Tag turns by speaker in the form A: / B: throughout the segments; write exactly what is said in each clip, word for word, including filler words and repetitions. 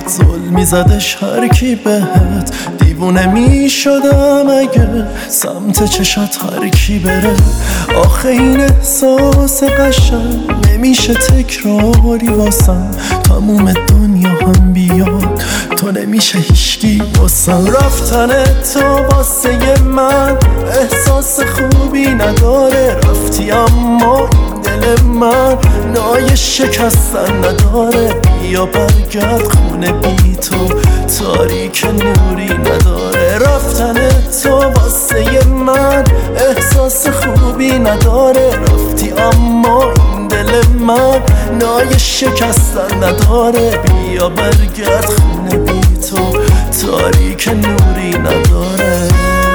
A: ظلمی زدش هر کی بهت، دیوونه می شدم اگه سمت چشات هر کی بره. آخه این احساس قشنگ نمیشه تکراری واسم، تموم دنیا هم بیاد تو نمیشه هیچکی واسم. رفتن تو واسه من احساس خوبی نداره، رفتی اما این دل من نای شکستن نداره. بیا برگرد خونه بی تو تاریک نوری نداره. رفتن تو واسه من احساس خوبی نداره، رفتی اما این دل من نای شکستن نداره. بیا برگرد خونه بی تو تاریک نوری نداره.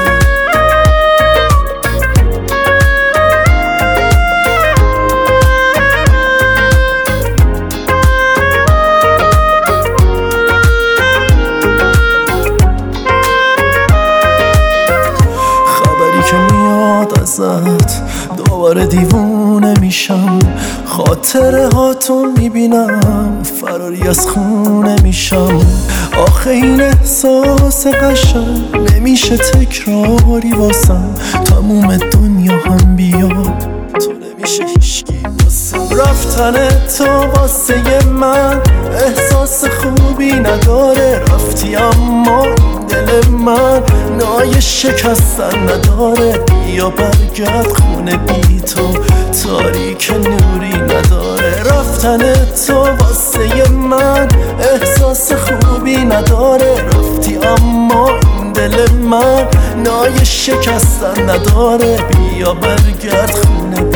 A: دوباره دیوونه میشم، خاطره هاتون میبینم، فراری از خونه میشم. آخه این احساس قشنگ نمیشه تکراری واسم، تموم دنیا هم بیاد تو نمیشه هیچکی واسم. رفتن تو واسه من احساس خوبی نداره، رفتی اما دل من نای شکستن نداره. بیا برگرد خونه بی تو تاریک نوری نداره. رفتن تو واسه من احساس خوبی نداره، رفتی اما این دل من نای شکستن نداره. بیا برگرد خونه